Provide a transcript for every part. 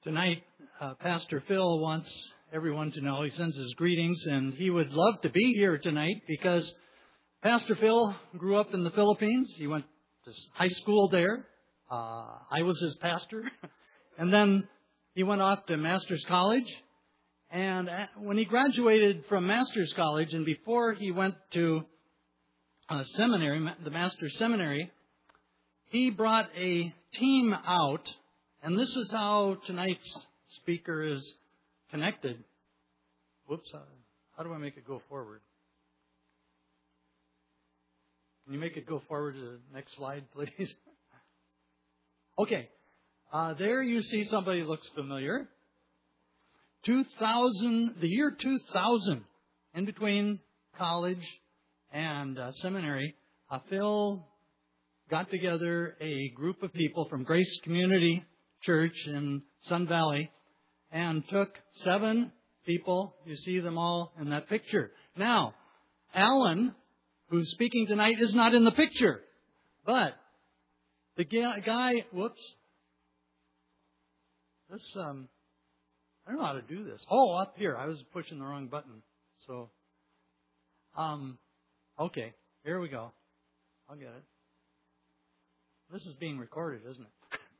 Tonight, Pastor Phil wants everyone to know, he sends his greetings, and he would love to be here tonight because Pastor Phil grew up in the Philippines. He went to high school there. I was his pastor. And then he went off to Master's College. And when he graduated from Master's College, and before he went to seminary, the Master's Seminary, he brought a team out. And this is how tonight's speaker is connected. Whoops, how do I make it go forward? Can you make it go forward to the next slide, please? Okay, there you see somebody who looks familiar. 2000, the year 2000, in between college and seminary, Phil got together a group of people from Grace Community Church in Sun Valley and took 7 people. You see them all in that picture. Now, Alan, who's speaking tonight, is not in the picture. But the guy, whoops. This, I don't know how to do this. Oh, up here. I was pushing the wrong button. So, okay. Here we go. I'll get it. This is being recorded, isn't it?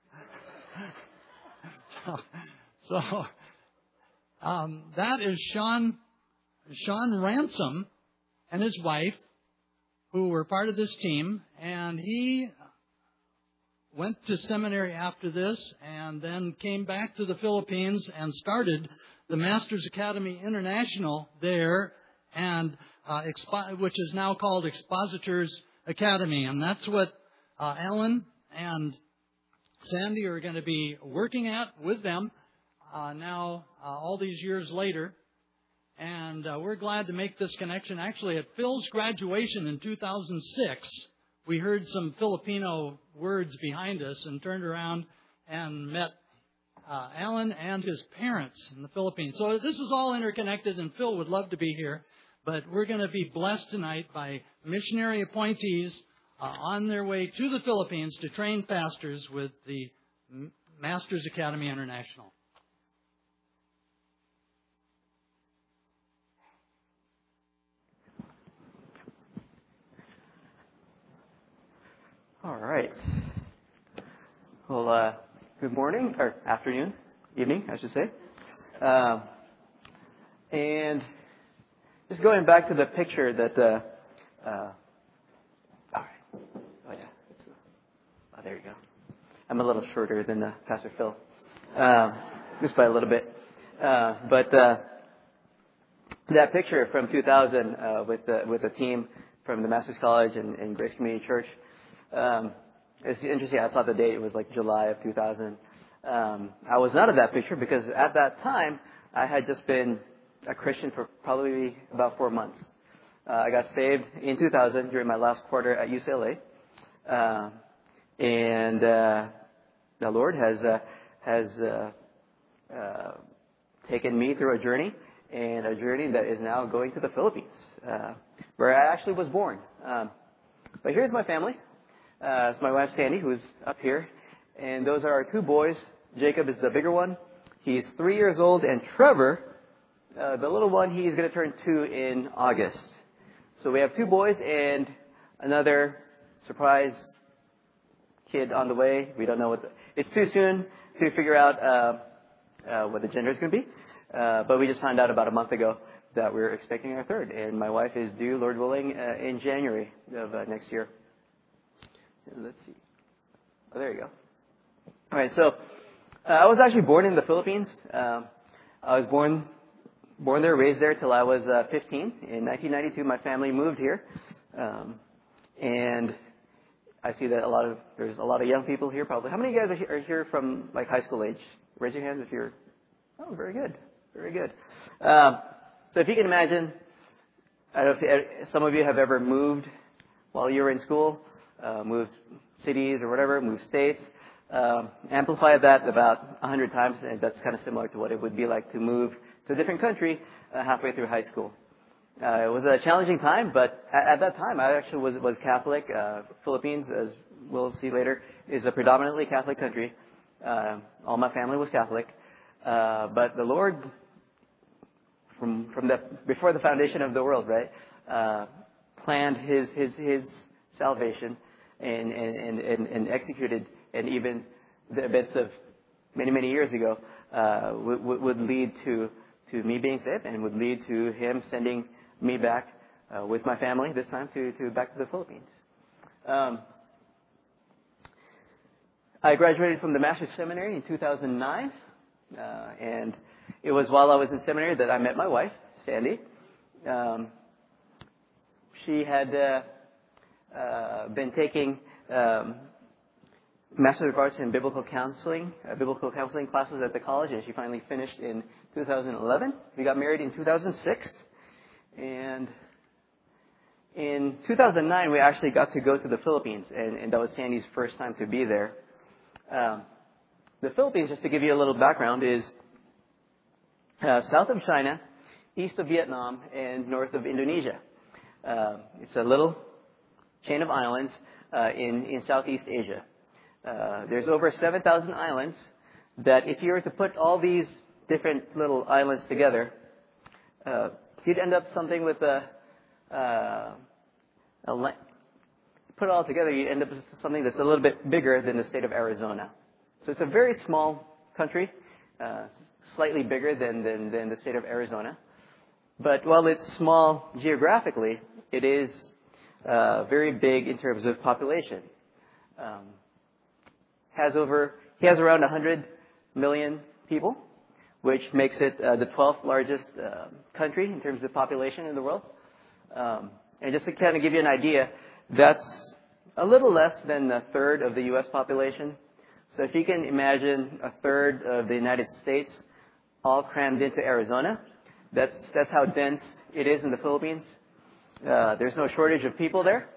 So that is Sean Ransom and his wife, who were part of this team, and he went to seminary after this and then came back to the Philippines and started the Masters Academy International there, and which is now called Expositors Academy. And that's what Alan and Sandy are going to be working at with them now all these years later. And we're glad to make this connection. Actually, at Phil's graduation in 2006, we heard some Filipino words behind us and turned around and met Alan and his parents in the Philippines. So this is all interconnected, and Phil would love to be here. But we're going to be blessed tonight by missionary appointees on their way to the Philippines to train pastors with the Masters Academy International. All right. Well, good morning, or afternoon, evening, I should say. And just going back to the picture that, all right. Oh, yeah. Oh, there you go. I'm a little shorter than Pastor Phil, just by a little bit. But that picture from 2000 with the team from the Masters College and Grace Community Church, it's interesting. I saw the date. It was like July of 2000. I was not at that picture because at that time I had just been a Christian for probably about 4 months. I got saved in 2000 during my last quarter at UCLA, and the Lord has taken me through a journey that is now going to the Philippines, where I actually was born. But here's my family. It's my wife Sandy, who's up here, and those are our 2 boys. Jacob is the bigger one. He's 3 years old, and Trevor, the little one, he's going to turn 2 in August. So we have 2 boys and another surprise kid on the way. We don't know it's too soon to figure out what the gender is going to be. But we just found out about a month ago that we're expecting our 3rd, and my wife is due, Lord willing, in January of next year. Let's see. Oh, there you go. All right, so I was actually born in the Philippines. I was born there, raised there till I was 15. In 1992, my family moved here, and I see that there's a lot of young people here. Probably, how many of you guys are here from like high school age? Raise your hands if you're. Oh, very good, very good. So if you can imagine, I don't know if some of you have ever moved while you were in school. Moved cities or whatever, moved states. Amplify that about 100 times, and that's kind of similar to what it would be like to move to a different country halfway through high school. It was a challenging time, but at that time I actually was Catholic. Philippines, as we'll see later, is a predominantly Catholic country. All my family was Catholic. But the Lord, before the foundation of the world, right, planned His salvation and executed, and even the events of many years ago would lead to me being saved, and would lead to Him sending me back with my family this time to back to the Philippines. I graduated from the Master's Seminary in 2009, and it was while I was in seminary that I met my wife, Sandy. She had been taking Master of Arts in Biblical Counseling classes at the college, and she finally finished in 2011. We got married in 2006, and in 2009 we actually got to go to the Philippines, and that was Sandy's first time to be there. The Philippines, just to give you a little background, is south of China, east of Vietnam, and north of Indonesia. It's a little chain of islands in Southeast Asia. There's over 7,000 islands that if you were to put all these different little islands together, you'd end up something with put it all together, you end up with something that's a little bit bigger than the state of Arizona. So it's a very small country, slightly bigger than the state of Arizona. But while it's small geographically, it is very big in terms of population. He has around 100 million people, which makes it the 12th largest country in terms of population in the world. And just to kind of give you an idea, that's a little less than a third of the U.S. population. So if you can imagine a third of the United States all crammed into Arizona, that's how dense it is in the Philippines. There's no shortage of people there.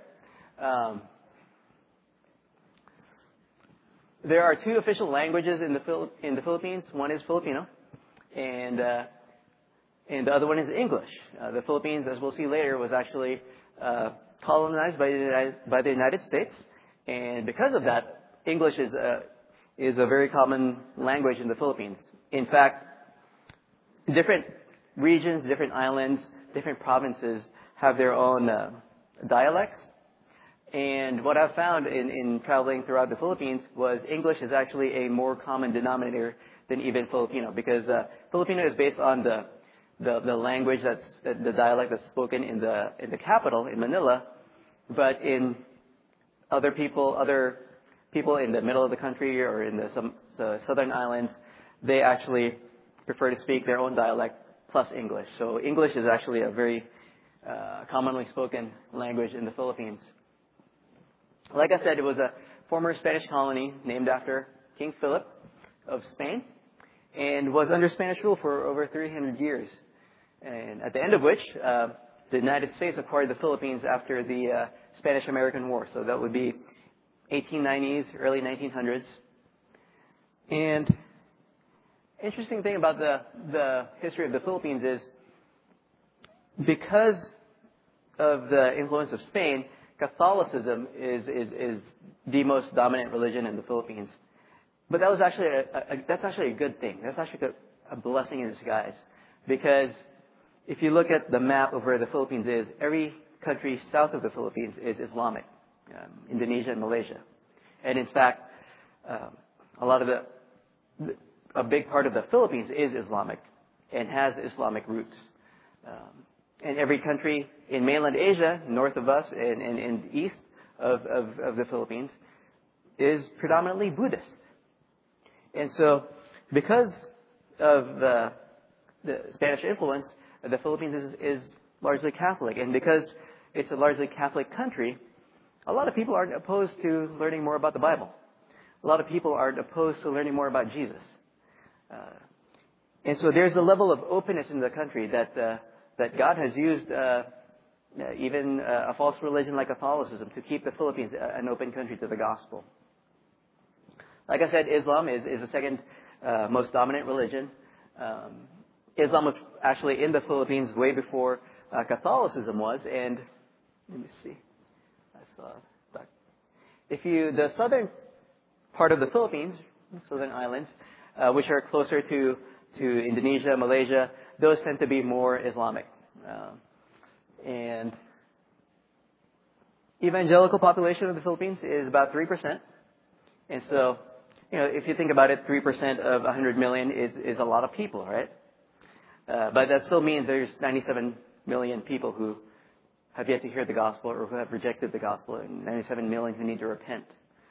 There are two official languages in the Philippines. One is Filipino, and the other one is English. The Philippines, as we'll see later, was actually colonized by the United States, and because of that, English is a very common language in the Philippines. In fact, different regions, different islands, different provinces have their own dialects. And what I've found in traveling throughout the Philippines was English is actually a more common denominator than even Filipino, because Filipino is based on the language the dialect that's spoken in the capital in Manila, but in other people in the middle of the country or in the southern islands, they actually prefer to speak their own dialect plus English. So English is actually a very commonly spoken language in the Philippines. Like I said, it was a former Spanish colony named after King Philip of Spain, and was under Spanish rule for over 300 years. And at the end of which, the United States acquired the Philippines after the Spanish-American War. So that would be 1890s, early 1900s. And interesting thing about the history of the Philippines is because of the influence of Spain, Catholicism is the most dominant religion in the Philippines. But that was actually that's actually a good thing. That's actually a blessing in disguise, because if you look at the map of where the Philippines is, every country south of the Philippines is Islamic, Indonesia and Malaysia, and in fact, a big part of the Philippines is Islamic and has Islamic roots. And every country in mainland Asia, north of us and east of the Philippines, is predominantly Buddhist. And so, because of the Spanish influence, the Philippines is largely Catholic. And because it's a largely Catholic country, a lot of people aren't opposed to learning more about the Bible. A lot of people aren't opposed to learning more about Jesus. And so there's a level of openness in the country that God has used even a false religion like Catholicism to keep the Philippines an open country to the gospel. Like I said, Islam is the second most dominant religion. Islam was actually in the Philippines way before Catholicism was. And let me see. The southern part of the Philippines, southern islands, which are closer to to Indonesia, Malaysia, those tend to be more Islamic. And evangelical population of the Philippines is about 3%. And so, if you think about it, 3% of 100 million is a lot of people, right? But that still means there's 97 million people who have yet to hear the gospel or who have rejected the gospel, and 97 million who need to repent.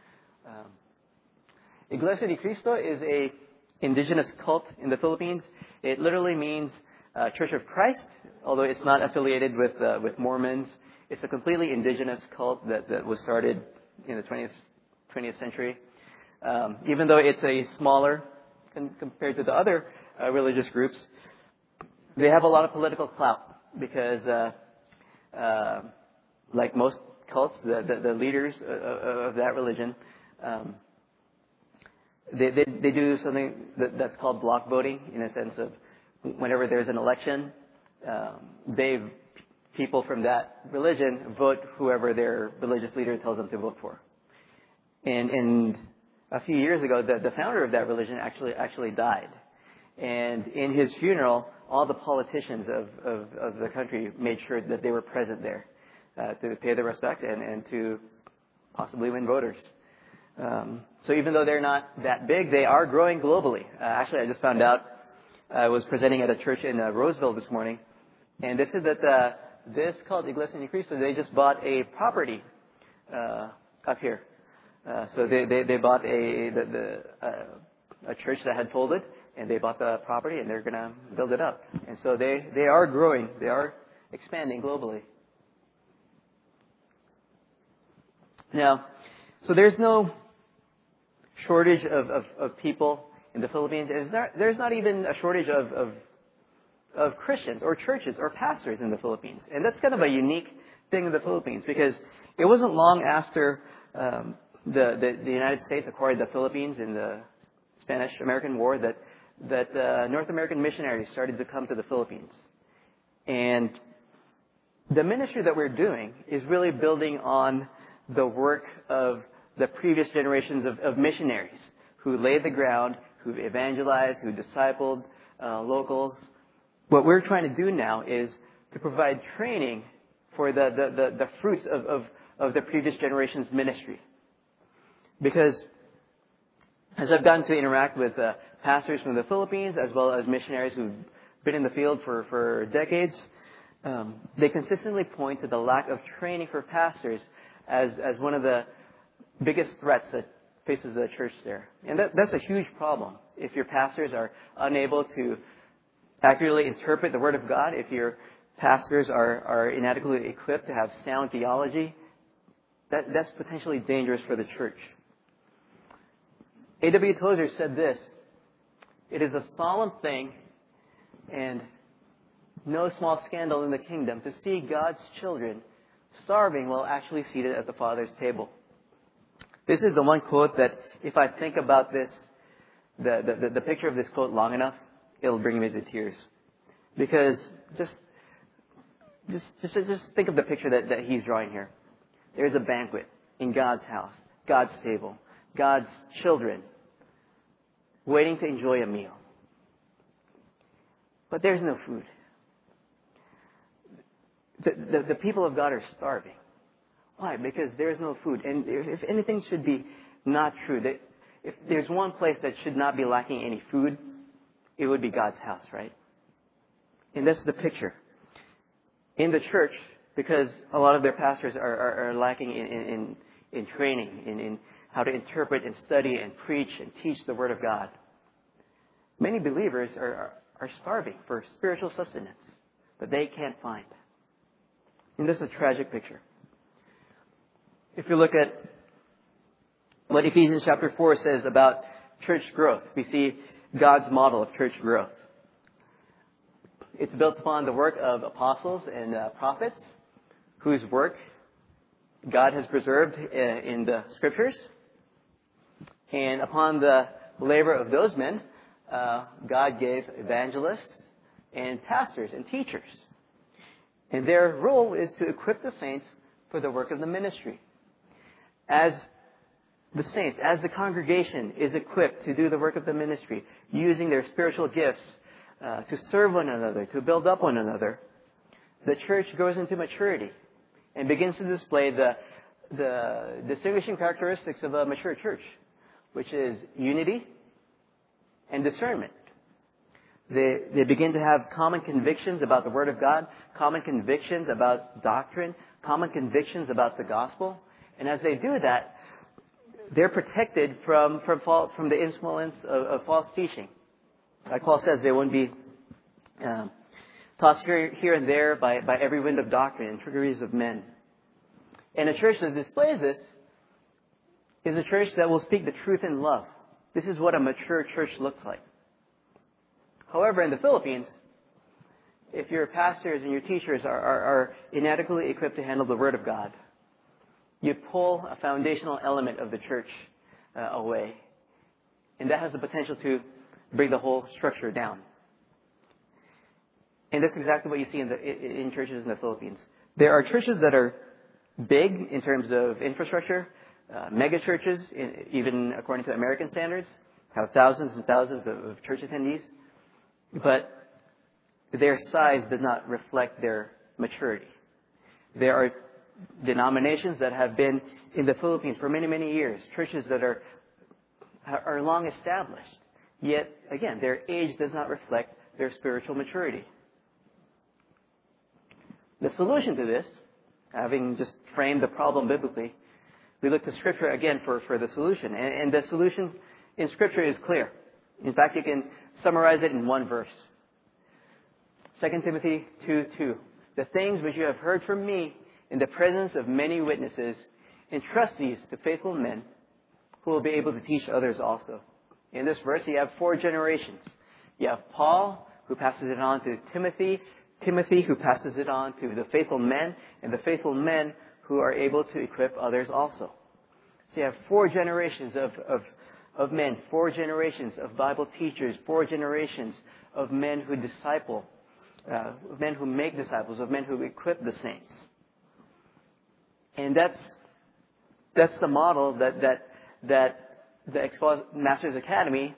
Iglesia ni Cristo is a indigenous cult in the Philippines. It literally means Church of Christ, although it's not affiliated with Mormons. It's a completely indigenous cult that was started in the 20th century. Even though it's a smaller compared to the other religious groups, they have a lot of political clout because, like most cults, the leaders of that religion, they do something that's called block voting, in a sense of whenever there's an election, people from that religion vote whoever their religious leader tells them to vote for. And a few years ago, the founder of that religion actually died. And in his funeral, all the politicians of the country made sure that they were present there to pay their respect and to possibly win voters. So even though they're not that big, they are growing globally. Actually, I just found out, I was presenting at a church in Roseville this morning, and they said that this called Iglesia ni Cristo, they just bought a property up here. So they bought a church that had folded, and they bought the property, and they're going to build it up. And so they are growing. They are expanding globally. Now, so there's no shortage of people in the Philippines. There's not even a shortage of Christians or churches or pastors in the Philippines. And that's kind of a unique thing in the Philippines, because it wasn't long after the United States acquired the Philippines in the Spanish-American War that North American missionaries started to come to the Philippines. And the ministry that we're doing is really building on the work of the previous generations of missionaries who laid the ground, who evangelized, who discipled locals. What we're trying to do now is to provide training for the fruits of the previous generation's ministry. Because as I've gotten to interact with pastors from the Philippines as well as missionaries who've been in the field for decades, they consistently point to the lack of training for pastors as one of the biggest threats that faces the church there. And that's a huge problem. If your pastors are unable to accurately interpret the Word of God, if your pastors are inadequately equipped to have sound theology, that's potentially dangerous for the church. A.W. Tozer said this: "It is a solemn thing and no small scandal in the kingdom to see God's children starving while actually seated at the Father's table." This is the one quote that, if I think about this, the picture of this quote long enough, it'll bring me to tears. Because just think of the picture that he's drawing here. There's a banquet in God's house, God's table, God's children waiting to enjoy a meal. But there's no food. The people of God are starving. Why? Because there's no food. And if anything should be not true, that if there's one place that should not be lacking any food, it would be God's house, right? And that's the picture. In the church, because a lot of their pastors are lacking in training, in how to interpret and study and preach and teach the Word of God, many believers are starving for spiritual sustenance that they can't find. And this is a tragic picture. If you look at what Ephesians chapter 4 says about church growth, we see God's model of church growth. It's built upon the work of apostles and prophets, whose work God has preserved in the Scriptures. And upon the labor of those men, God gave evangelists and pastors and teachers. And their role is to equip the saints for the work of the ministry. As the saints, as the congregation is equipped to do the work of the ministry, using their spiritual gifts to serve one another, to build up one another, the church grows into maturity and begins to display the distinguishing characteristics of a mature church, which is unity and discernment. They begin to have common convictions about the Word of God, common convictions about doctrine, common convictions about the gospel. And as they do that, they're protected from the influence of false teaching. Like Paul says, they won't be tossed here and there by every wind of doctrine and trickeries of men. And a church that displays this is a church that will speak the truth in love. This is what a mature church looks like. However, in the Philippines, if your pastors and your teachers are inadequately equipped to handle the Word of God, you pull a foundational element of the church away. And that has the potential to bring the whole structure down. And that's exactly what you see in churches in the Philippines. There are churches that are big in terms of infrastructure, mega churches, even according to American standards, have thousands and thousands of church attendees. But their size does not reflect their maturity. There are denominations that have been in the Philippines for many, many years, churches that are long established. Yet, again, their age does not reflect their spiritual maturity. The solution to this, having just framed the problem biblically, we look to Scripture again for the solution. And the solution in Scripture is clear. In fact, you can summarize it in one verse. 2 Timothy 2:2. The things which you have heard from me in the presence of many witnesses, entrust these to faithful men who will be able to teach others also. In this verse, you have 4 generations. You have Paul, who passes it on to Timothy, Timothy, who passes it on to the faithful men, and the faithful men who are able to equip others also. So you have 4 generations of men, 4 generations of Bible teachers, 4 generations of men who disciple, of men who make disciples, of men who equip the saints. And that's the model that the Masters Academy,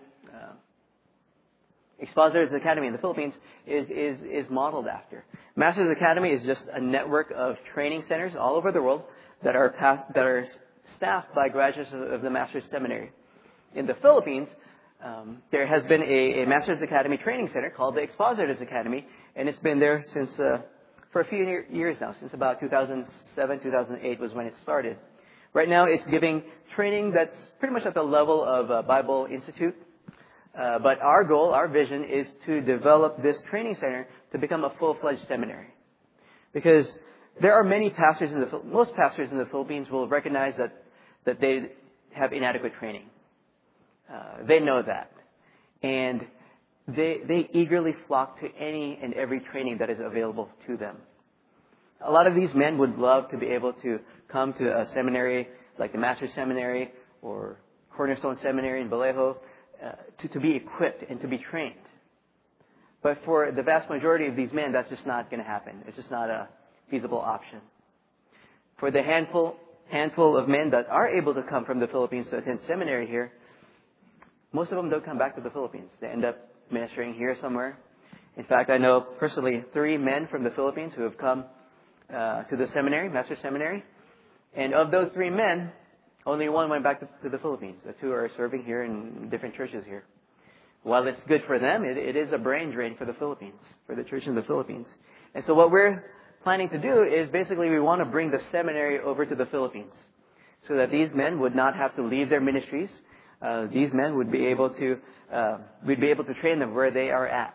Expositors Academy in the Philippines is modeled after. Masters Academy is just a network of training centers all over the world that are staffed by graduates of the Masters Seminary. In the Philippines, there has been a Masters Academy training center called the Expositors Academy, and it's been there since for a few years now, since about 2007, 2008 was when it started. Right now, it's giving training that's pretty much at the level of Bible Institute. But our goal, our vision, is to develop this training center to become a full-fledged seminary. Because there are many pastors most pastors in the Philippines will recognize that they have inadequate training. They know that. And they eagerly flock to any and every training that is available to them. A lot of these men would love to be able to come to a seminary like the Master's Seminary or Cornerstone Seminary in Vallejo to be equipped and to be trained. But for the vast majority of these men, that's just not going to happen. It's just not a feasible option. For the handful of men that are able to come from the Philippines to attend seminary here, most of them don't come back to the Philippines. They end up ministering here somewhere. In fact, I know personally 3 men from the Philippines who have come to the seminary, Master's Seminary. And of those 3 men, only 1 went back to the Philippines. The 2 are serving here in different churches here. While it's good for them, it is a brain drain for the Philippines, for the church in the Philippines. And so what we're planning to do is basically we want to bring the seminary over to the Philippines so that these men would not have to leave their ministries. These men would be able to, we'd be able to train them where they are at.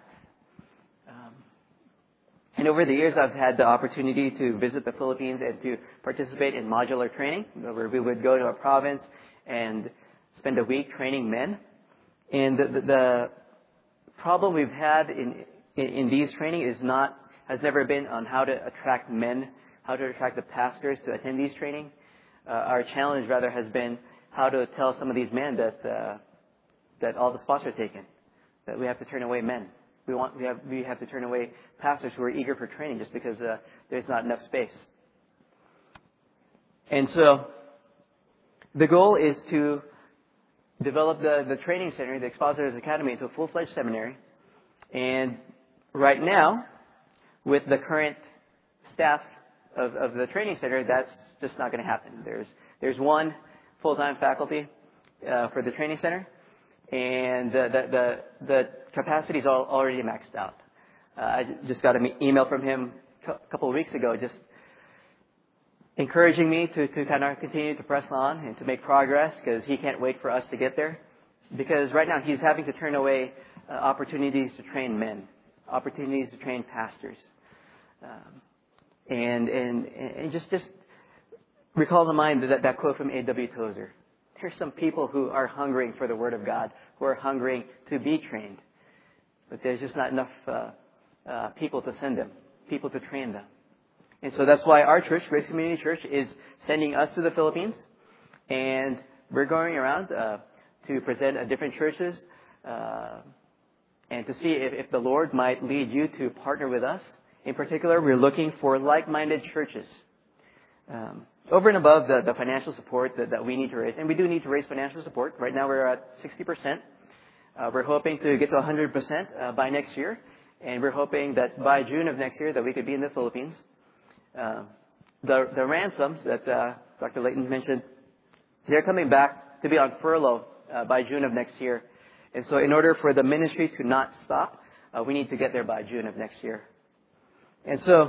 And over the years, I've had the opportunity to visit the Philippines and to participate in modular training, where we would go to a province and spend a week training men. And the problem we've had in these training has never been on how to attract men, how to attract the pastors to attend these training. Our challenge rather has been how to tell some of these men that all the spots are taken, that we have to turn away men. We have to turn away pastors who are eager for training just because there's not enough space. And so the goal is to develop the training center, the Expositors Academy, into a full-fledged seminary. And right now, with the current staff of the training center, that's just not going to happen. There's one full-time faculty for the training center, and the capacity is already maxed out. I just got an email from him a couple of weeks ago, just encouraging me to kind of continue to press on and to make progress, because he can't wait for us to get there. Because right now he's having to turn away opportunities to train men, opportunities to train pastors, and just recall to mind that quote from A.W. Tozer. There's some people who are hungering for the Word of God, who are hungering to be trained, but there's just not enough people to send them, people to train them. And so that's why our church, Grace Community Church, is sending us to the Philippines. And we're going around to present at different churches and to see if the Lord might lead you to partner with us. In particular, we're looking for like-minded churches. Over and above the financial support that we need to raise. And we do need to raise financial support. Right now we're at 60%. We're hoping to get to 100% by next year. And we're hoping that by June of next year that we could be in the Philippines. The ransoms that Dr. Layton mentioned, they're coming back to be on furlough by June of next year. And so in order for the ministry to not stop, we need to get there by June of next year. And so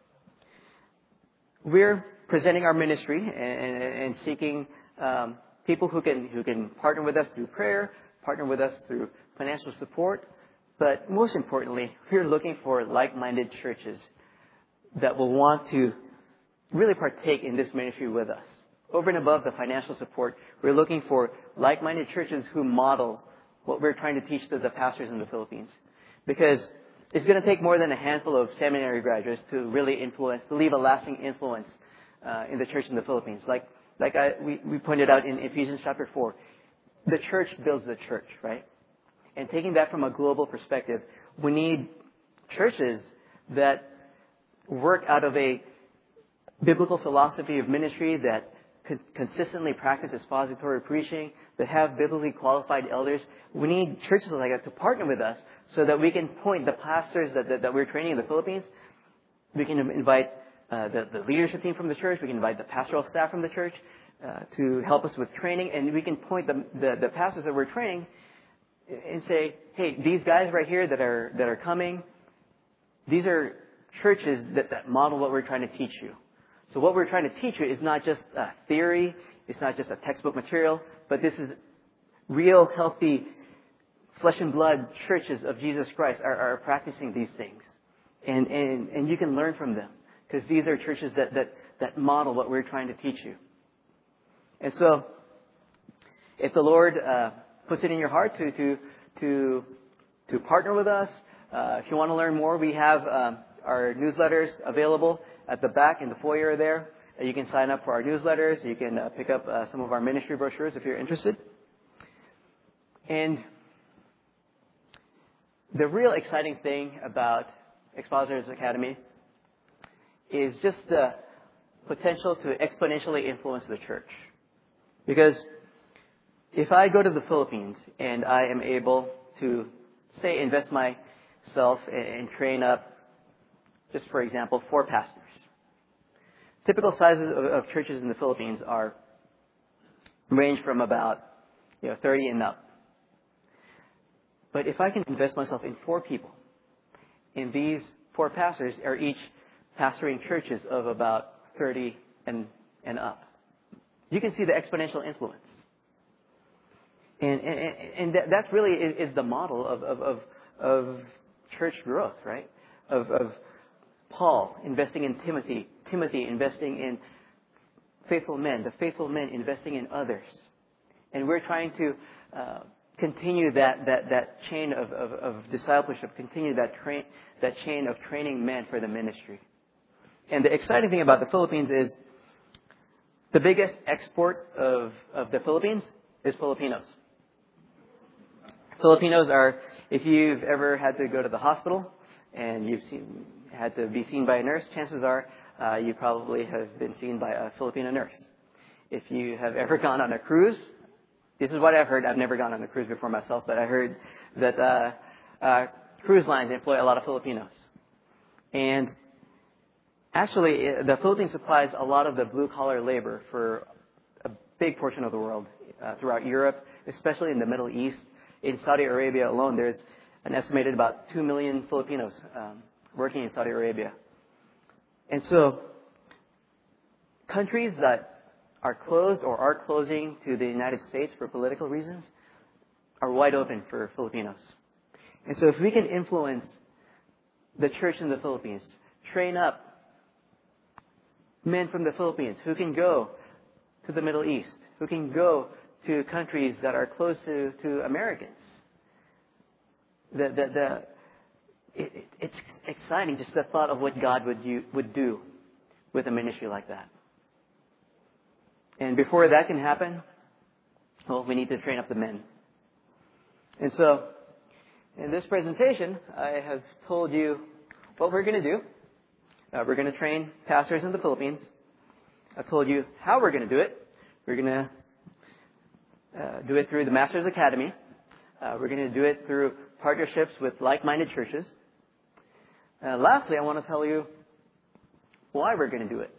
we're presenting our ministry and seeking people who can partner with us through prayer, partner with us through financial support. But most importantly, we're looking for like-minded churches that will want to really partake in this ministry with us. Over and above the financial support, we're looking for like-minded churches who model what we're trying to teach to the pastors in the Philippines. Because it's going to take more than a handful of seminary graduates to really influence, to leave a lasting influence in the church in the Philippines. Like we pointed out in Ephesians chapter 4, the church builds the church, right? And taking that from a global perspective, we need churches that work out of a biblical philosophy of ministry, that consistently practice expository preaching, that have biblically qualified elders. We need churches like that to partner with us so that we can point the pastors that we're training in the Philippines. We can invite the leadership team from the church. We can invite the pastoral staff from the church to help us with training. And we can point the pastors that we're training and say, hey, these guys right here that are coming, these are churches that model what we're trying to teach you. So what we're trying to teach you is not just theory, it's not just a textbook material, but this is real, healthy, flesh and blood churches of Jesus Christ are practicing these things. And you can learn from them, because these are churches that model what we're trying to teach you. And so, if the Lord puts it in your heart to partner with us, if you want to learn more, we have our newsletters available at the back in the foyer there. You can sign up for our newsletters. You can pick up some of our ministry brochures if you're interested. And the real exciting thing about Expositors Academy is just the potential to exponentially influence the church. Because if I go to the Philippines and I am able to, say, invest myself and train up, just for example, 4 pastors. Typical sizes of churches in the Philippines range from about 30 and up. But if I can invest myself in 4 people, and these 4 pastors are each pastoring churches of about 30 and up, you can see the exponential influence. And that really is the model of church growth, right? Of Paul investing in Timothy investing in faithful men, the faithful men investing in others. And we're trying to continue that chain of discipleship, continue that chain of training men for the ministry. And the exciting thing about the Philippines is the biggest export of the Philippines is Filipinos. Filipinos are, if you've ever had to go to the hospital and had to be seen by a nurse, chances are you probably have been seen by a Filipino nurse. If you have ever gone on a cruise, this is what I've heard. I've never gone on a cruise before myself, but I heard that cruise lines employ a lot of Filipinos. And actually, the Philippines supplies a lot of the blue-collar labor for a big portion of the world, throughout Europe, especially in the Middle East. In Saudi Arabia alone, there's an estimated about 2 million Filipinos working in Saudi Arabia. And so, countries that are closed or are closing to the United States for political reasons are wide open for Filipinos. And so if we can influence the church in the Philippines, train up men from the Philippines who can go to the Middle East, who can go to countries that are close to Americans. It's exciting, just the thought of what God would do with a ministry like that. And before that can happen, well, we need to train up the men. And so, in this presentation, I have told you what we're going to do. We're going to train pastors in the Philippines. I've told you how we're going to do it. We're going to do it through the Master's Academy. We're going to do it through partnerships with like-minded churches. Lastly, I want to tell you why we're going to do it.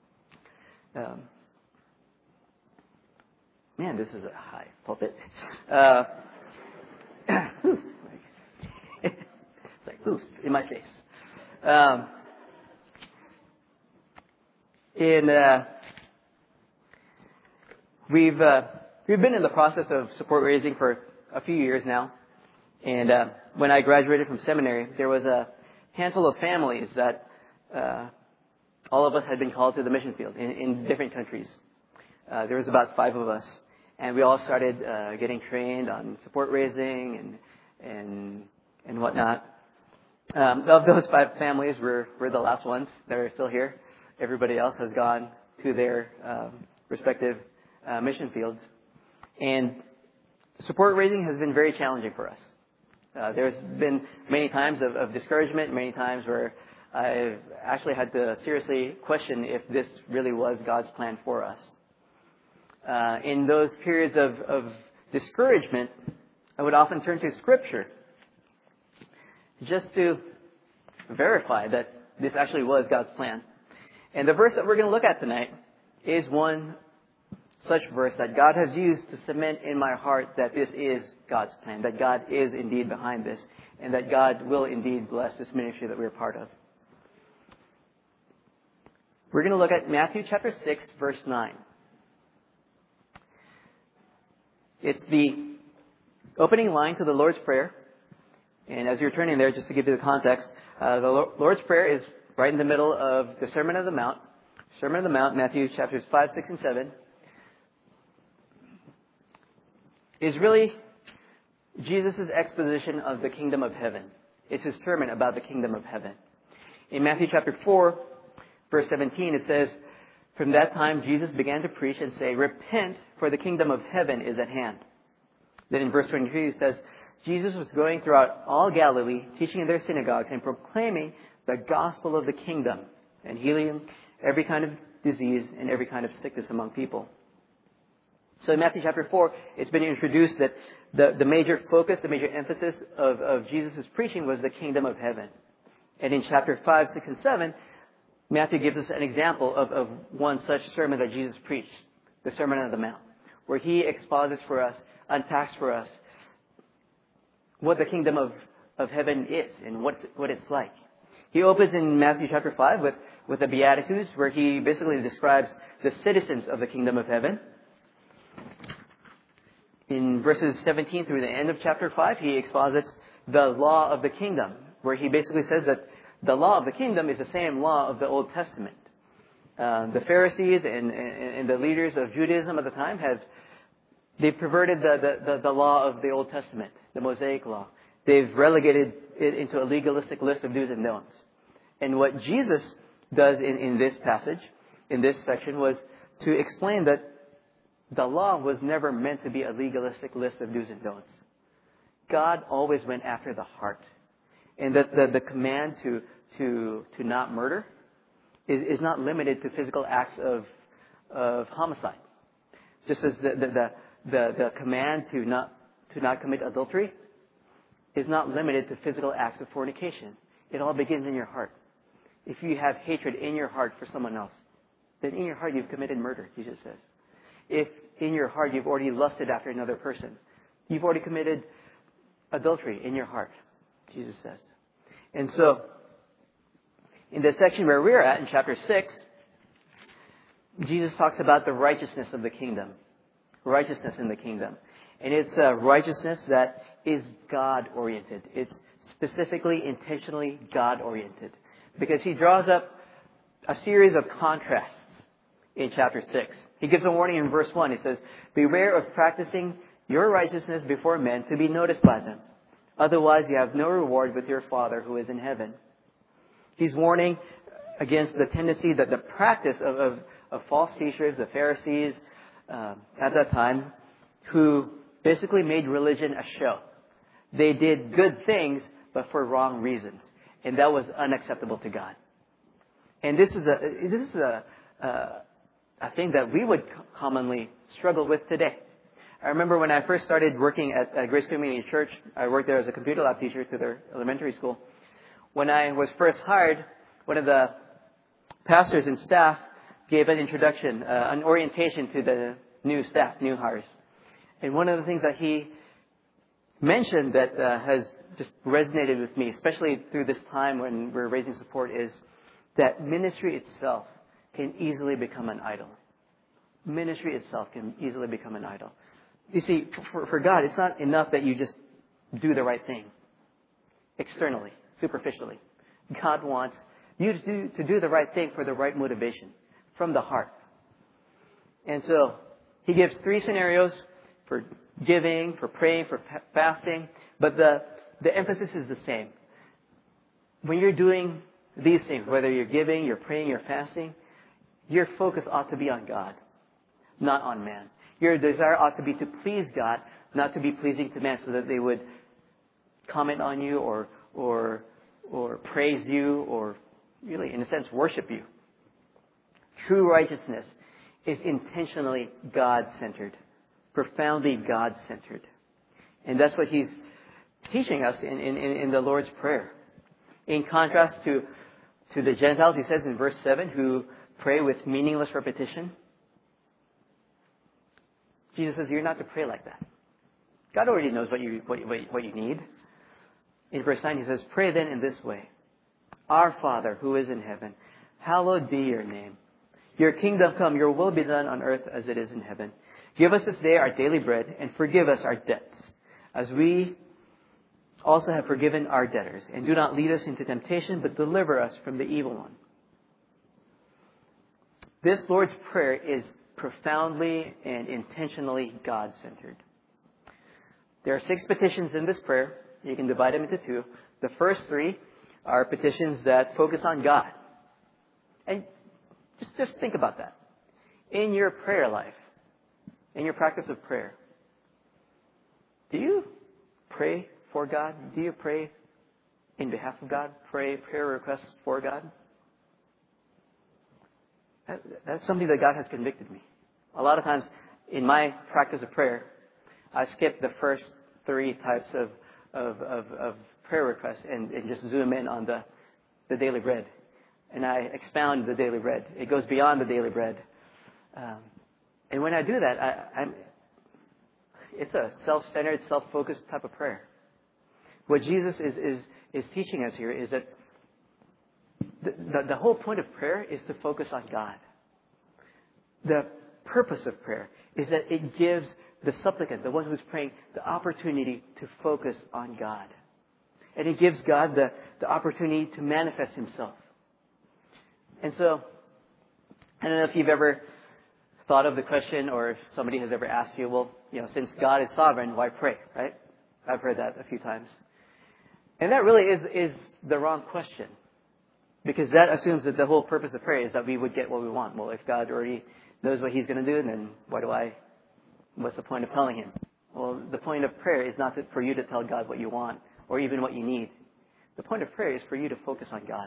Man, this is a high pulpit. It's like, oof, in my face. We've been in the process of support raising for a few years now. And when I graduated from seminary, there was a handful of families that all of us had been called to the mission field in different countries. There was about 5 of us. And we all started getting trained on support raising and whatnot. Of those 5 families, we're the last ones that are still here. Everybody else has gone to their respective mission fields. And support raising has been very challenging for us. There's been many times of discouragement, many times where I've actually had to seriously question if this really was God's plan for us. In those periods of discouragement, I would often turn to Scripture just to verify that this actually was God's plan. And the verse that we're going to look at tonight is one such verse that God has used to cement in my heart that this is God's plan, that God is indeed behind this, and that God will indeed bless this ministry that we're part of. We're going to look at Matthew chapter 6, verse 9. It's the opening line to the Lord's Prayer. And as you're turning there, just to give you the context, the Lord's Prayer is right in the middle of the Sermon on the Mount. Sermon on the Mount, Matthew chapters 5, 6, and 7, is really Jesus' exposition of the kingdom of heaven. It's his sermon about the kingdom of heaven. In Matthew chapter 4, verse 17, it says, "From that time Jesus began to preach and say, 'Repent, for the kingdom of heaven is at hand.'" Then in verse 23 it says, "Jesus was going throughout all Galilee, teaching in their synagogues and proclaiming the gospel of the kingdom and healing every kind of disease and every kind of sickness among people." So in Matthew chapter 4, it's been introduced that the major focus, the major emphasis of Jesus' preaching was the kingdom of heaven. And in chapter 5, 6, and 7, Matthew gives us an example of one such sermon that Jesus preached, the Sermon on the Mount, where he exposits for us, unpacks for us what the kingdom of heaven is and what it's like. He opens in Matthew chapter 5 with the Beatitudes, where he basically describes the citizens of the kingdom of heaven. In verses 17 through the end of chapter 5, he exposits the law of the kingdom, where he basically says that the law of the kingdom is the same law of the Old Testament. The Pharisees and the leaders of Judaism at the time they've perverted the law of the Old Testament, the Mosaic law. They've relegated it into a legalistic list of do's and don'ts. And what Jesus does in this passage, in this section, was to explain that the law was never meant to be a legalistic list of do's and don'ts. God always went after the heart. And that the command to not murder is not limited to physical acts of homicide. Just as the command to not commit adultery is not limited to physical acts of fornication. It all begins in your heart. If you have hatred in your heart for someone else, then in your heart you've committed murder, Jesus says. If in your heart you've already lusted after another person, you've already committed adultery in your heart, Jesus says. And so, in the section where we're at, in chapter 6, Jesus talks about the righteousness of the kingdom. Righteousness in the kingdom. And it's a righteousness that is God-oriented. It's specifically, intentionally God-oriented. Because he draws up a series of contrasts in chapter 6. He gives a warning in verse 1. He says, "Beware of practicing your righteousness before men to be noticed by them. Otherwise, you have no reward with your Father who is in heaven." He's warning against the tendency that the practice of false teachers, the Pharisees at that time, who basically made religion a show. They did good things, but for wrong reasons. And that was unacceptable to God. And this is a thing that we would commonly struggle with today. I remember when I first started working at Grace Community Church, I worked there as a computer lab teacher to their elementary school. When I was first hired, one of the pastors and staff gave an introduction, an orientation to the new staff, new hires. And one of the things that he mentioned that has just resonated with me, especially through this time when we're raising support, is that ministry itself can easily become an idol. Ministry itself can easily become an idol. You see, for God, it's not enough that you just do the right thing externally, superficially. God wants you to do the right thing for the right motivation, from the heart. And so, he gives 3 scenarios for giving, for praying, for fasting, but the emphasis is the same. When you're doing these things, whether you're giving, you're praying, you're fasting, your focus ought to be on God, not on man. Your desire ought to be to please God, not to be pleasing to man, so that they would comment on you or praise you or really, in a sense, worship you. True righteousness is intentionally God-centered, profoundly God-centered. And that's what he's teaching us in the Lord's Prayer. In contrast to the Gentiles, he says in verse 7, who pray with meaningless repetition. Jesus says you're not to pray like that. God already knows what you need. In verse 9, he says, "Pray then in this way. Our Father who is in heaven, hallowed be your name. Your kingdom come, your will be done on earth as it is in heaven. Give us this day our daily bread, and forgive us our debts, as we also have forgiven our debtors. And do not lead us into temptation, but deliver us from the evil one." This Lord's Prayer is profoundly and intentionally God-centered. There are 6 petitions in this prayer. You can divide them into 2. The first 3 are petitions that focus on God. And just think about that. In your prayer life, in your practice of prayer, do you pray for God? Do you pray in behalf of God? Pray prayer requests for God? That's something that God has convicted me. A lot of times in my practice of prayer, I skip the first 3 types of prayer requests and just zoom in on the daily bread. And I expound the daily bread. It goes beyond the daily bread. And when I do that, it's a self-centered, self-focused type of prayer. What Jesus is teaching us here is that the whole point of prayer is to focus on God. The purpose of prayer is that it gives the supplicant, the one who's praying, the opportunity to focus on God. And it gives God the opportunity to manifest himself. And so, I don't know if you've ever thought of the question, or if somebody has ever asked you, well, since God is sovereign, why pray, right? I've heard that a few times. And that really is the wrong question. Because that assumes that the whole purpose of prayer is that we would get what we want. Well, if God already knows what he's going to do, then what's the point of telling him? Well, the point of prayer is not for you to tell God what you want or even what you need. The point of prayer is for you to focus on God.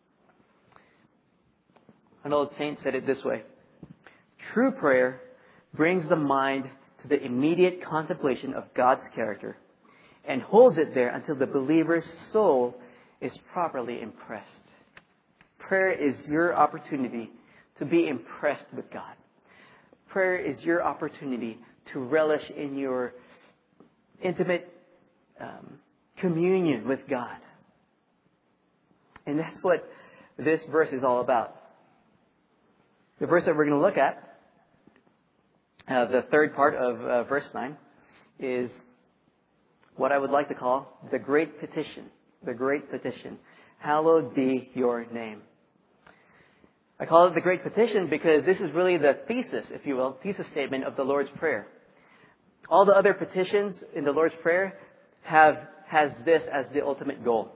An old saint said it this way: true prayer brings the mind to the immediate contemplation of God's character and holds it there until the believer's soul is properly impressed. Prayer is your opportunity to be impressed with God. Prayer is your opportunity to relish in your intimate communion with God. And that's what this verse is all about. The verse that we're going to look at, the third part of verse 9, is what I would like to call the Great Petition. The Great Petition. Hallowed be your name. I call it the Great Petition because this is really the thesis, if you will, thesis statement of the Lord's Prayer. All the other petitions in the Lord's Prayer has this as the ultimate goal.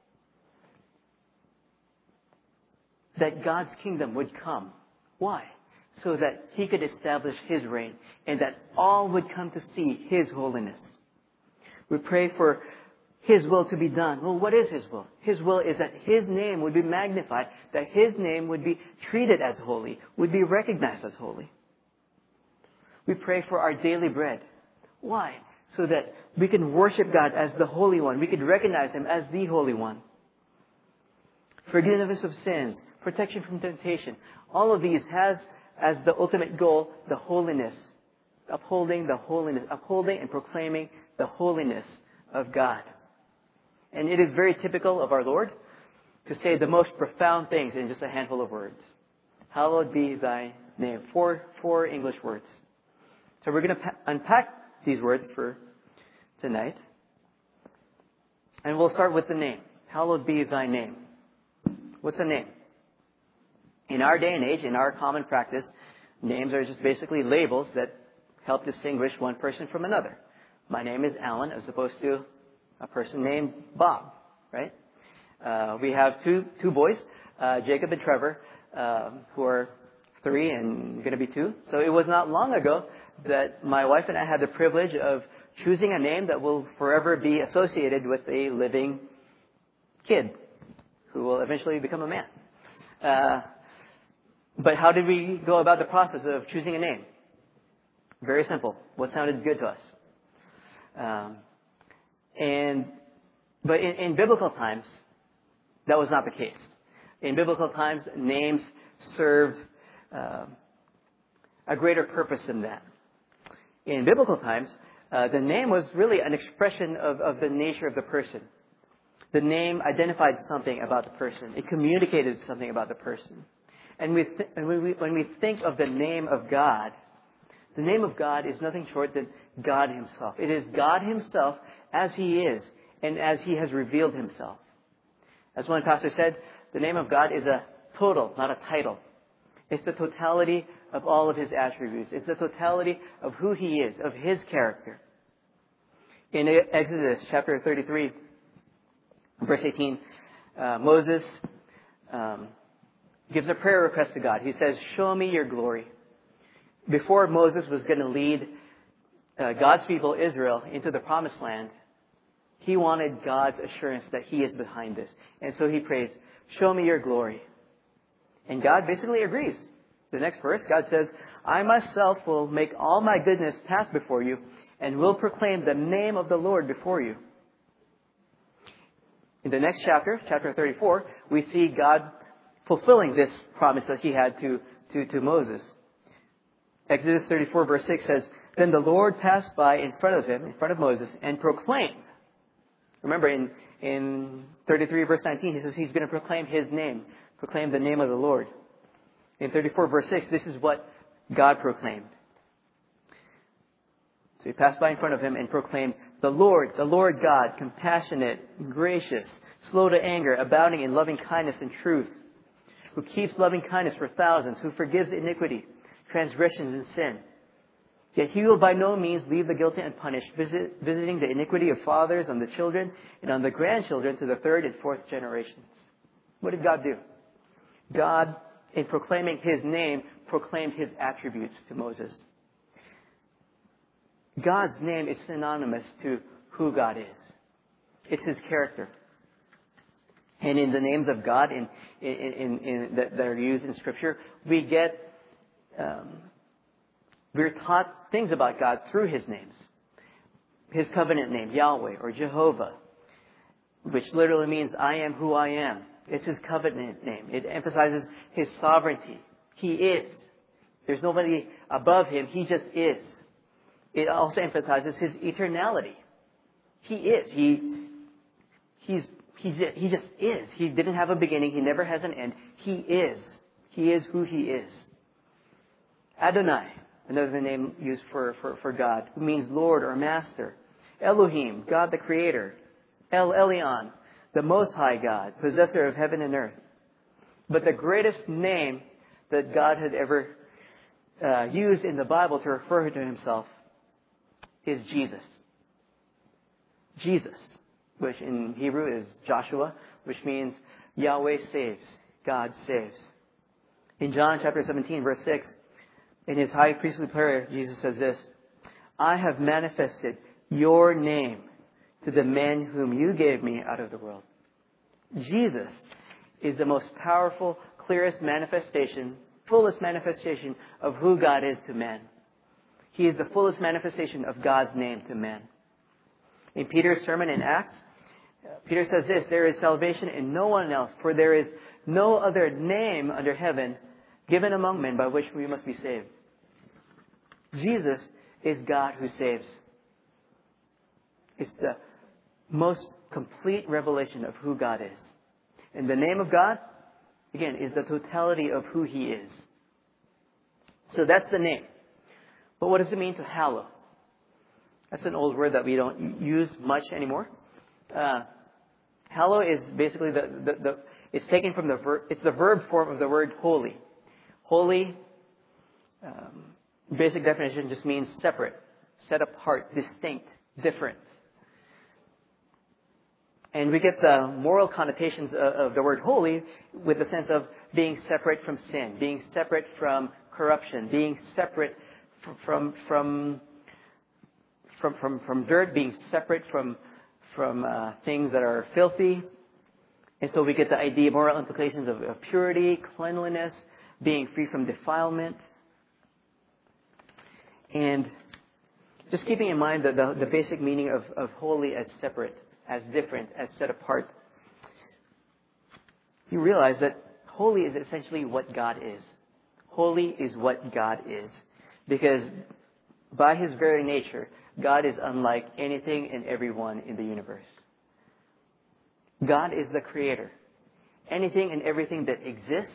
That God's kingdom would come. Why? So that He could establish His reign and that all would come to see His holiness. We pray for His will to be done. Well, what is His will? His will is that His name would be magnified, that His name would be treated as holy, would be recognized as holy. We pray for our daily bread. Why? So that we can worship God as the Holy One. We can recognize Him as the Holy One. Forgiveness of sins, protection from temptation. All of these has as the ultimate goal the holiness. Upholding and proclaiming the holiness of God. And it is very typical of our Lord to say the most profound things in just a handful of words. Hallowed be thy name. Four English words. So we're going to unpack these words for tonight. And we'll start with the name. Hallowed be thy name. What's a name? In our day and age, in our common practice, names are just basically labels that help distinguish one person from another. My name is Alan as opposed to a person named Bob, right? We have two boys, Jacob and Trevor, who are 3 and going to be 2. So it was not long ago that my wife and I had the privilege of choosing a name that will forever be associated with a living kid who will eventually become a man. But how did we go about the process of choosing a name? Very simple. What sounded good to us? But in biblical times, that was not the case. In biblical times, names served a greater purpose than that. In biblical times, the name was really an expression of the nature of the person. The name identified something about the person. It communicated something about the person. And when we think of the name of God, the name of God is nothing short than God Himself. It is God Himself as He is and as He has revealed Himself. As one pastor said, the name of God is a total, not a title. It's the totality of all of His attributes. It's the totality of who He is, of His character. In Exodus chapter 33, verse 18, Moses gives a prayer request to God. He says, "Show me your glory." Before Moses was going to lead God's people, Israel, into the promised land, he wanted God's assurance that He is behind this. And so he prays, "Show me your glory." And God basically agrees. The next verse, God says, "I myself will make all my goodness pass before you and will proclaim the name of the Lord before you." In the next chapter, chapter 34, we see God fulfilling this promise that He had to Moses. Exodus 34 verse 6 says, "Then the Lord passed by in front of him, in front of Moses, and proclaimed." Remember, in 33 verse 19, He says He's going to proclaim His name, proclaim the name of the Lord. In 34 verse 6, this is what God proclaimed. So He passed by in front of him and proclaimed, the Lord God, compassionate, gracious, slow to anger, abounding in loving kindness and truth, who keeps loving kindness for thousands, who forgives iniquity, transgressions, and sin. Yet He will by no means leave the guilty unpunished, visiting the iniquity of fathers on the children and on the grandchildren to the 3rd and 4th generations. What did God do? God, in proclaiming His name, proclaimed His attributes to Moses. God's name is synonymous to who God is. It's His character. And in the names of God that are used in Scripture, we get We're taught things about God through His names. His covenant name, Yahweh or Jehovah, which literally means I am who I am. It's His covenant name. It emphasizes His sovereignty. He is. There's nobody above Him. He just is. It also emphasizes His eternality. He is. He just is. He didn't have a beginning. He never has an end. He is. He is who He is. Adonai, another name used for God, who means Lord or Master. Elohim, God the Creator. El Elyon, the Most High God, possessor of heaven and earth. But the greatest name that God had ever used in the Bible to refer to Himself is Jesus. Jesus, which in Hebrew is Joshua, which means Yahweh saves, God saves. In John chapter 17, verse 6, in His high priestly prayer, Jesus says this, I have manifested your name to the men whom you gave me out of the world. Jesus is the most powerful, clearest manifestation, fullest manifestation of who God is to man. He is the fullest manifestation of God's name to man. In Peter's sermon in Acts, Peter says this, there is salvation in no one else, for there is no other name under heaven given among men by which we must be saved. Jesus is God who saves. It's the most complete revelation of who God is. And the name of God, again, is the totality of who He is. So that's the name. But what does it mean to hallow? That's an old word that we don't use much anymore. Hallow is basically it's taken from the verb. It's the verb form of the word holy. Holy, basic definition just means separate, set apart, distinct, different. And we get the moral connotations of the word holy with the sense of being separate from sin, being separate from corruption, being separate from dirt, being separate from things that are filthy. And so we get the idea, moral implications of purity, cleanliness, being free from defilement. And just keeping in mind the basic meaning of holy as separate, as different, as set apart, you realize that holy is essentially what God is. Holy is what God is. Because by His very nature, God is unlike anything and everyone in the universe. God is the Creator. Anything and everything that exists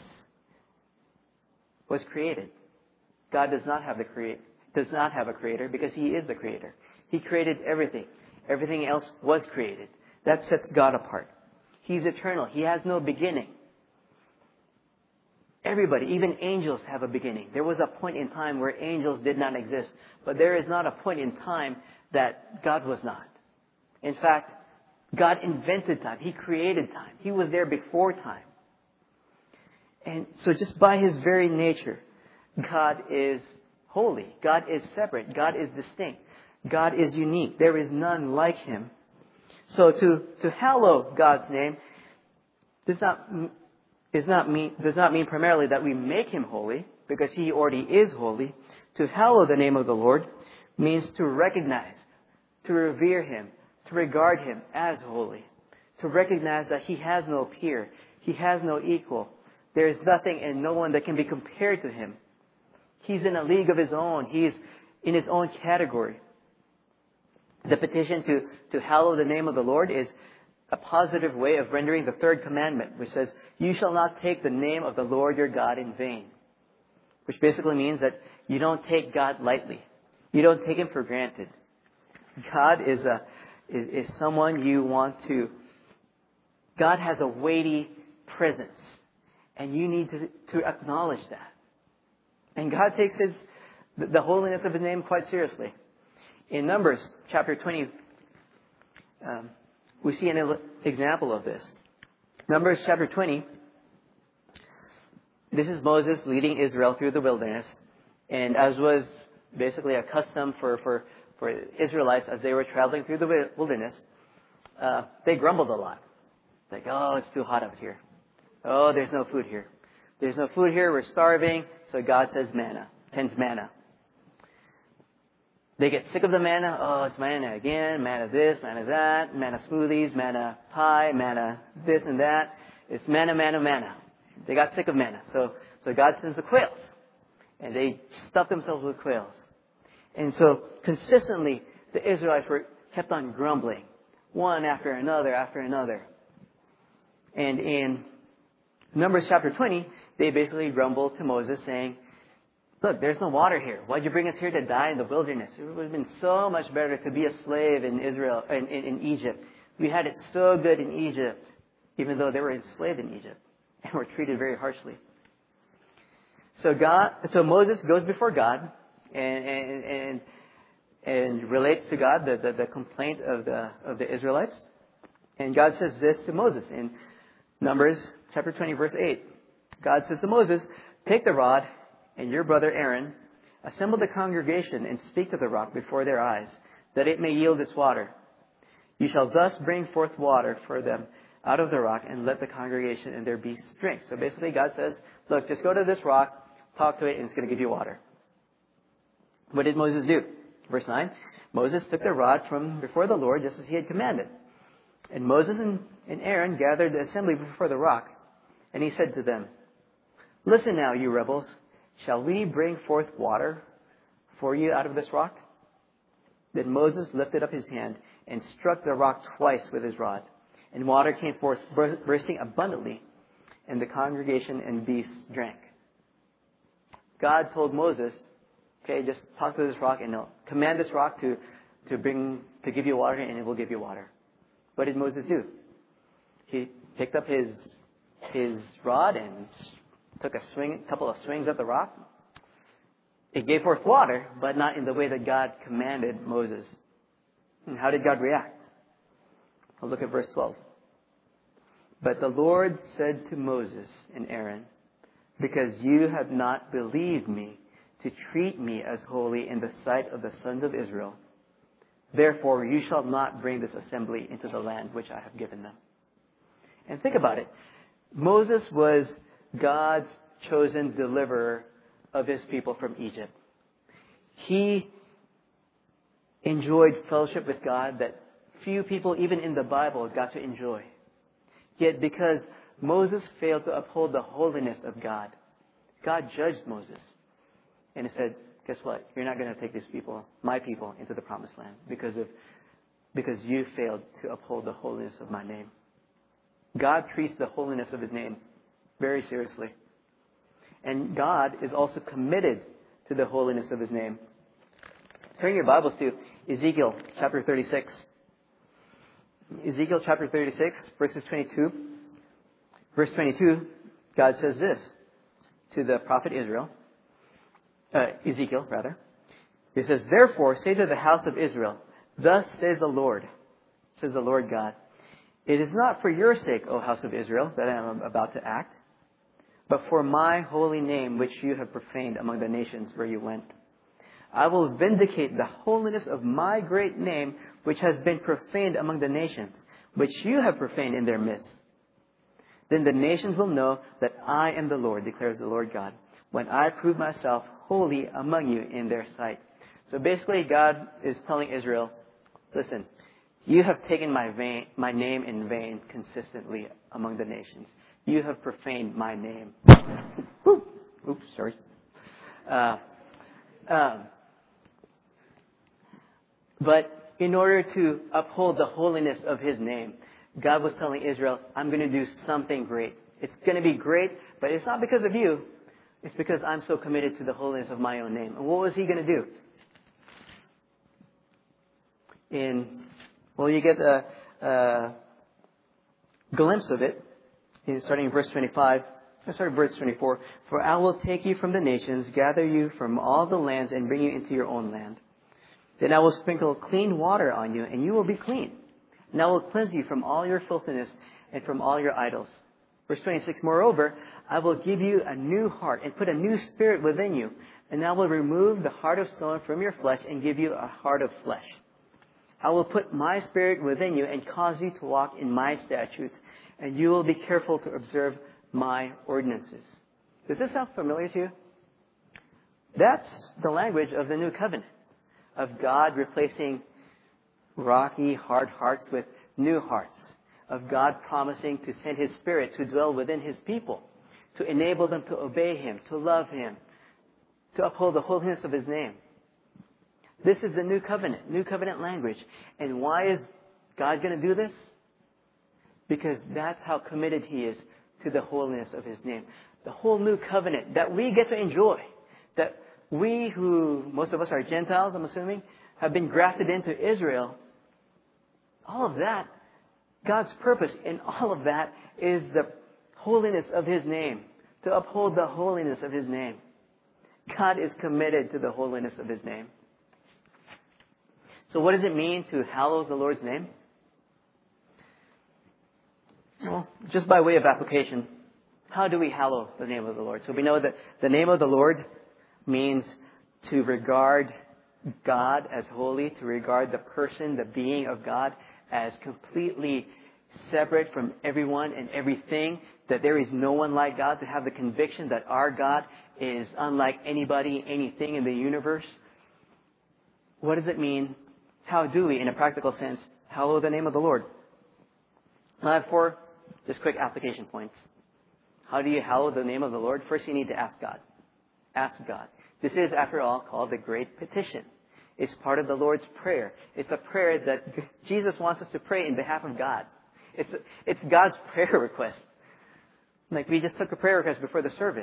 was created. God does not have a creator because He is the Creator. He created everything. Everything else was created. That sets God apart. He's eternal. He has no beginning. Everybody, even angels, have a beginning. There was a point in time where angels did not exist, but there is not a point in time that God was not. In fact, God invented time. He created time. He was there before time. And so just by His very nature, God is holy. God is separate. God is distinct. God is unique. There is none like Him. So to hallow God's name does not mean primarily that we make Him holy, because He already is holy. To hallow the name of the Lord means to recognize, to revere Him, to regard Him as holy, to recognize that He has no peer, He has no equal. There is nothing and no one that can be compared to Him. He's in a league of His own. He's in His own category. The petition to hallow the name of the Lord is a positive way of rendering the third commandment, which says, you shall not take the name of the Lord your God in vain. Which basically means that you don't take God lightly. You don't take Him for granted. God is someone you want to... God has a weighty presence. And you need to acknowledge that. And God takes the holiness of His name quite seriously. In Numbers chapter 20, we see an example of this. Numbers chapter 20, this is Moses leading Israel through the wilderness. And as was basically a custom for Israelites as they were traveling through the wilderness, they grumbled a lot. Like, oh, it's too hot out here. Oh, there's no food here. There's no food here. We're starving. So God says manna, sends manna. They get sick of the manna. Oh, it's manna again, manna this, manna that, manna smoothies, manna pie, manna this and that. It's manna, manna, manna. They got sick of manna. So God sends the quails. And they stuff themselves with quails. And so consistently, the Israelites kept on grumbling, one after another after another. And in Numbers chapter 20, they basically grumbled to Moses saying, look, there's no water here. Why'd you bring us here to die in the wilderness? It would have been so much better to be a slave in Israel, in Egypt. We had it so good in Egypt, even though they were enslaved in Egypt and were treated very harshly. So Moses goes before God and relates to God the complaint of the Israelites. And God says this to Moses in Numbers chapter 20, verse 8. God says to Moses, take the rod and your brother Aaron, assemble the congregation and speak to the rock before their eyes, that it may yield its water. You shall thus bring forth water for them out of the rock, and let the congregation and their beasts drink. So basically God says, look, just go to this rock, talk to it, and it's going to give you water. What did Moses do? Verse 9, Moses took the rod from before the Lord just as he had commanded. And Moses and Aaron gathered the assembly before the rock. And he said to them, listen now, you rebels. Shall we bring forth water for you out of this rock? Then Moses lifted up his hand and struck the rock twice with his rod. And water came forth, bursting abundantly. And the congregation and beasts drank. God told Moses, okay, just talk to this rock and command this rock to give you water, and it will give you water. What did Moses do? He picked up his rod and took a couple of swings at the rock. It gave forth water, but not in the way that God commanded Moses. And how did God react? We'll look at verse 12. But the Lord said to Moses and Aaron, because you have not believed me to treat me as holy in the sight of the sons of Israel, therefore you shall not bring this assembly into the land which I have given them. And think about it. Moses was God's chosen deliverer of his people from Egypt. He enjoyed fellowship with God that few people, even in the Bible, got to enjoy. Yet because Moses failed to uphold the holiness of God, God judged Moses. And he said, guess what? You're not going to take these people, my people, into the promised land because you failed to uphold the holiness of my name. God treats the holiness of his name very seriously. And God is also committed to the holiness of his name. Turn your Bibles to Ezekiel chapter 36. Ezekiel chapter 36, verses 22. Verse 22, God says this to the prophet Ezekiel. He says, therefore say to the house of Israel, thus says the Lord God, it is not for your sake, O house of Israel, that I am about to act, but for my holy name which you have profaned among the nations where you went. I will vindicate the holiness of my great name which has been profaned among the nations, which you have profaned in their midst. Then the nations will know that I am the Lord, declares the Lord God, when I prove myself holy among you in their sight. So basically, God is telling Israel, listen, you have taken my name in vain consistently among the nations. You have profaned my name. Oops, sorry. But in order to uphold the holiness of his name, God was telling Israel, I'm going to do something great. It's going to be great, but it's not because of you. It's because I'm so committed to the holiness of my own name. And what was he going to do? You get a glimpse of it, starting in verse 25. Let's start at verse 24. For I will take you from the nations, gather you from all the lands, and bring you into your own land. Then I will sprinkle clean water on you, and you will be clean. And I will cleanse you from all your filthiness and from all your idols. Verse 26, moreover, I will give you a new heart and put a new spirit within you. And I will remove the heart of stone from your flesh and give you a heart of flesh. I will put my spirit within you and cause you to walk in my statutes. And you will be careful to observe my ordinances. Does this sound familiar to you? That's the language of the new covenant. of God replacing rocky, hard hearts with new hearts, of God promising to send His Spirit to dwell within His people, to enable them to obey Him, to love Him, to uphold the holiness of His name. This is the new covenant language. And why is God going to do this? Because that's how committed He is to the holiness of His name. The whole new covenant that we get to enjoy, that we who, most of us are Gentiles, I'm assuming, have been grafted into Israel, all of that, God's purpose in all of that is the holiness of His name, to uphold the holiness of His name. God is committed to the holiness of His name. So what does it mean to hallow the Lord's name? Well, just by way of application, how do we hallow the name of the Lord? So we know that the name of the Lord means to regard God as holy, to regard the person, the being of God as completely separate from everyone and everything, that there is no one like God, to have the conviction that our God is unlike anybody, anything in the universe. What does it mean? How do we, in a practical sense, hallow the name of the Lord? I have 4 just quick application points. How do you hallow the name of the Lord? First, you need to ask God. Ask God. This is, after all, called the Great Petition. It's part of the Lord's Prayer. It's a prayer that Jesus wants us to pray in behalf of God. It's God's prayer request. Like we just took a prayer request before the service.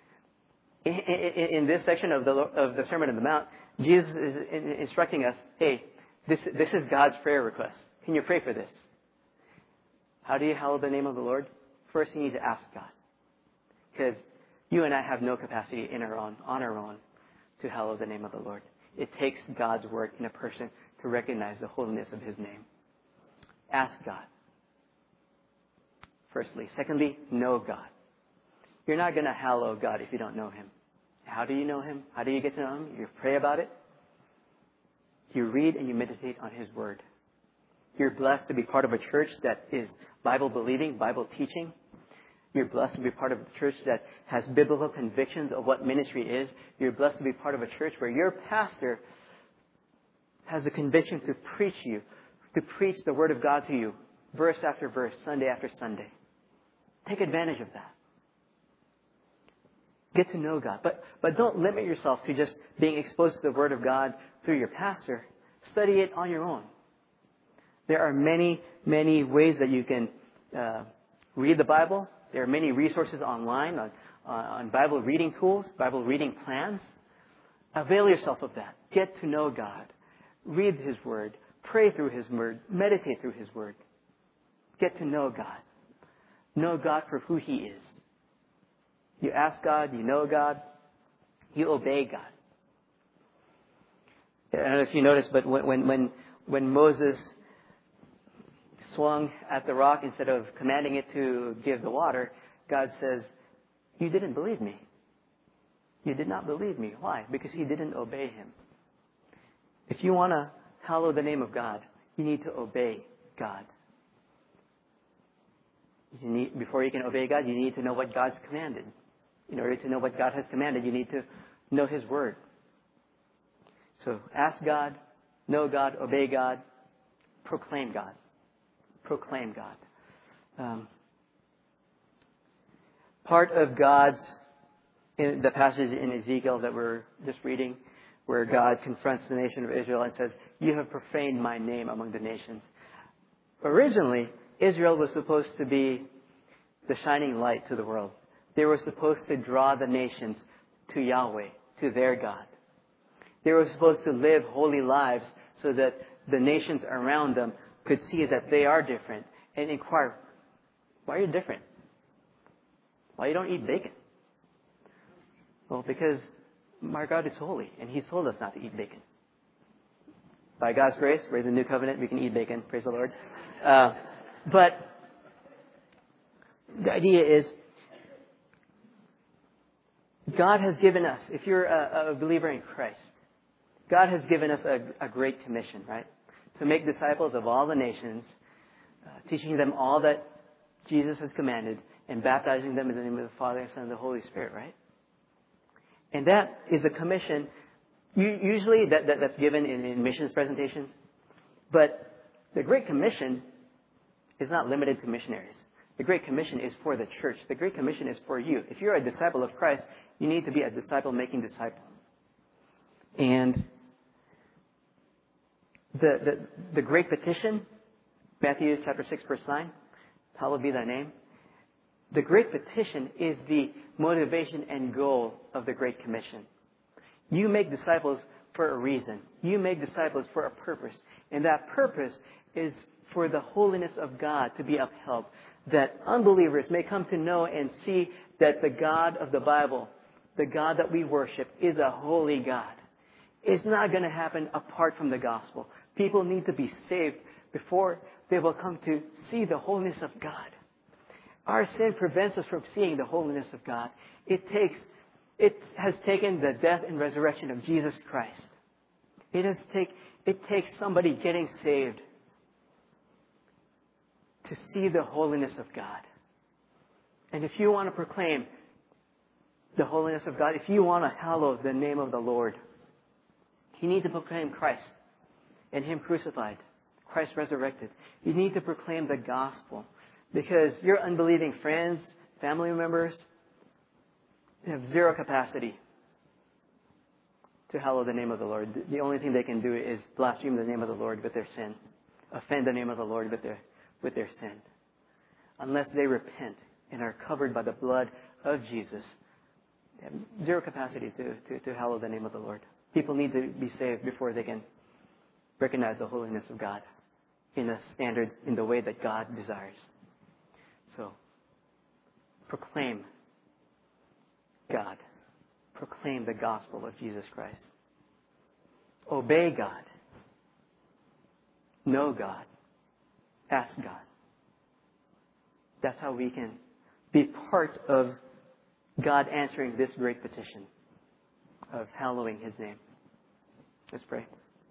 In this section of the Sermon on the Mount, Jesus is instructing us, hey, this is God's prayer request. Can you pray for this? How do you hallow the name of the Lord? First, you need to ask God. Because you and I have no capacity on our own to hallow the name of the Lord. It takes God's work in a person to recognize the holiness of His name. Ask God. Firstly. Secondly, know God. You're not going to hallow God if you don't know Him. How do you know Him? How do you get to know Him? You pray about it. You read and you meditate on His Word. You're blessed to be part of a church that is Bible believing, Bible teaching. You're blessed to be part of a church that has biblical convictions of what ministry is. You're blessed to be part of a church where your pastor has a conviction to preach the Word of God to you, verse after verse, Sunday after Sunday. Take advantage of that. Get to know God. But don't limit yourself to just being exposed to the Word of God through your pastor. Study it on your own. There are many, many ways that you can read the Bible. There are many resources online on Bible reading tools, Bible reading plans. Avail yourself of that. Get to know God. Read His Word. Pray through His Word. Meditate through His Word. Get to know God. Know God for who He is. You ask God, you know God, you obey God. I don't know if you noticed, but when Moses swung at the rock instead of commanding it to give the water, God says, you didn't believe me. You did not believe me. Why? Because he didn't obey Him. If you want to hallow the name of God, you need to obey God. Before you can obey God, you need to know what God's commanded. In order to know what God has commanded, you need to know His Word. So ask God, know God, obey God, proclaim God. Proclaim God. Part of God's, in the passage in Ezekiel that we're just reading, where God confronts the nation of Israel and says, you have profaned my name among the nations. Originally, Israel was supposed to be the shining light to the world. They were supposed to draw the nations to Yahweh, to their God. They were supposed to live holy lives so that the nations around them could see that they are different and inquire, why are you different? Why you don't eat bacon? Well, because our God is holy and He's told us not to eat bacon. By God's grace, we're in the new covenant, we can eat bacon, praise the Lord. But the idea is, God has given us, if you're a believer in Christ, God has given us a great commission, right? To make disciples of all the nations, teaching them all that Jesus has commanded, and baptizing them in the name of the Father, and Son, and the Holy Spirit, right? And that is a commission Usually that's given in missions presentations. But the Great Commission is not limited to missionaries. The Great Commission is for the church. The Great Commission is for you. If you're a disciple of Christ, you need to be a disciple-making disciple. And the Great Petition, Matthew chapter 6, verse 9, hallowed be thy name. The Great Petition is the motivation and goal of the Great Commission. You make disciples for a reason. You make disciples for a purpose. And that purpose is for the holiness of God to be upheld. That unbelievers may come to know and see that the God of the Bible, the God that we worship, is a holy God. It's not going to happen apart from the gospel. People need to be saved before they will come to see the holiness of God. Our sin prevents us from seeing the holiness of God. It has taken the death and resurrection of Jesus Christ. It takes somebody getting saved to see the holiness of God. And if you want to proclaim the holiness of God, if you want to hallow the name of the Lord, you need to proclaim Christ and Him crucified, Christ resurrected. You need to proclaim the gospel, because your unbelieving friends, family members, they have zero capacity to hallow the name of the Lord. The only thing they can do is blaspheme the name of the Lord with their sin, offend the name of the Lord with their sin. Unless they repent and are covered by the blood of Jesus, they have zero capacity to hallow the name of the Lord. People need to be saved before they can recognize the holiness of God in a standard, in the way that God desires. So, proclaim God. Proclaim the gospel of Jesus Christ. Obey God. Know God. Ask God. That's how we can be part of God answering this great petition of hallowing His name. Let's pray.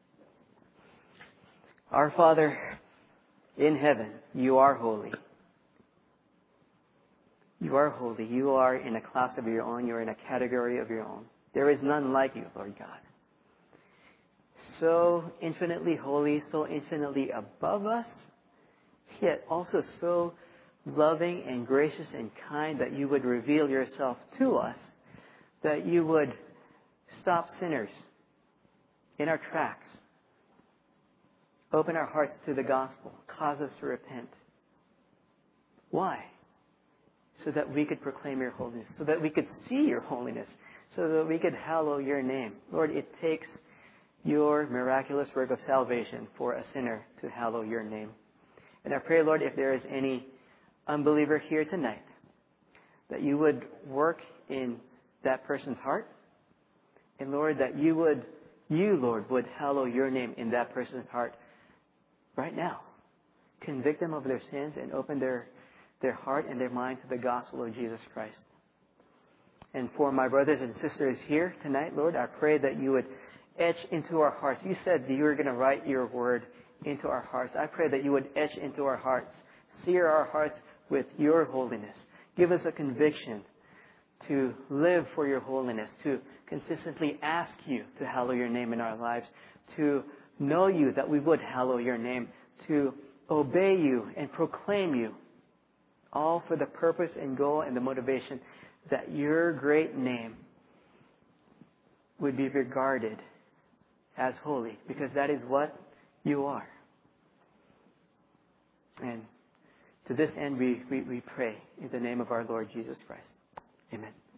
Our Father in heaven, You are holy. You are holy. You are in a class of Your own. You are in a category of Your own. There is none like You, Lord God. So infinitely holy, so infinitely above us, yet also so loving and gracious and kind that You would reveal Yourself to us, that You would stop sinners in our tracks, open our hearts to the gospel, cause us to repent. Why? So that we could proclaim Your holiness, so that we could see Your holiness, so that we could hallow Your name. Lord, it takes Your miraculous work of salvation for a sinner to hallow Your name. And I pray, Lord, if there is any unbeliever here tonight, that You would work in that person's heart. And Lord, that You, Lord, would hallow Your name in that person's heart right now. Convict them of their sins and open their heart and their mind to the gospel of Jesus Christ. And for my brothers and sisters here tonight, Lord, I pray that You would etch into our hearts. You said that You were going to write Your word into our hearts. I pray that You would etch into our hearts, sear our hearts with Your holiness. Give us a conviction to live for Your holiness, to consistently ask You to hallow Your name in our lives, to know You that we would hallow Your name, to obey You and proclaim You, all for the purpose and goal and the motivation that Your great name would be regarded as holy, because that is what You are. And to this end we pray in the name of our Lord Jesus Christ. Amen.